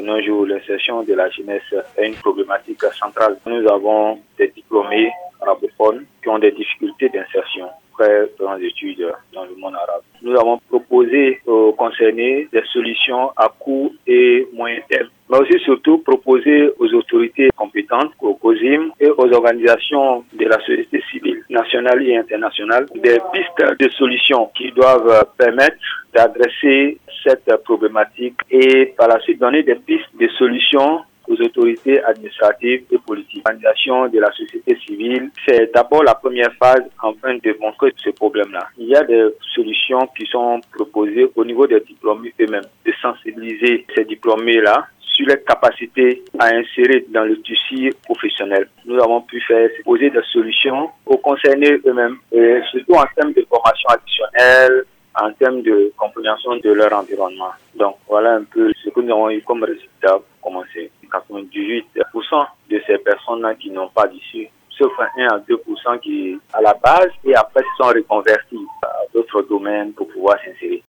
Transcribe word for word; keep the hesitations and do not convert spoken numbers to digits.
nos jours, l'insertion de la jeunesse est une problématique centrale. Nous avons des diplômés arabophones qui ont des difficultés d'insertion après leurs études dans le monde arabe. Nous avons proposé aux concernés des solutions à court et moyen terme, mais aussi surtout proposé aux autorités compétentes, au COSIM et aux organisations de la société civile nationale et internationale des pistes de solutions qui doivent permettre d'adresser cette problématique et par la suite donner des pistes de solutions aux autorités administratives et politiques. L'organisation de la société civile, c'est d'abord la première phase afin de montrer ce problème-là. Il y a des solutions qui sont proposées au niveau des diplômés eux-mêmes, de sensibiliser ces diplômés-là sur les capacités à insérer dans le tissu professionnel. Nous avons pu faire poser des solutions aux concernés eux-mêmes, et surtout en termes de formation additionnelle, en termes de compréhension de leur environnement. Donc voilà un peu ce que nous avons eu comme résultat pour commencer. quatre-vingt-dix-huit pour cent de ces personnes-là qui n'ont pas d'issue, sauf un à deux pour cent qui à la base et après sont reconvertis à d'autres domaines pour pouvoir s'insérer.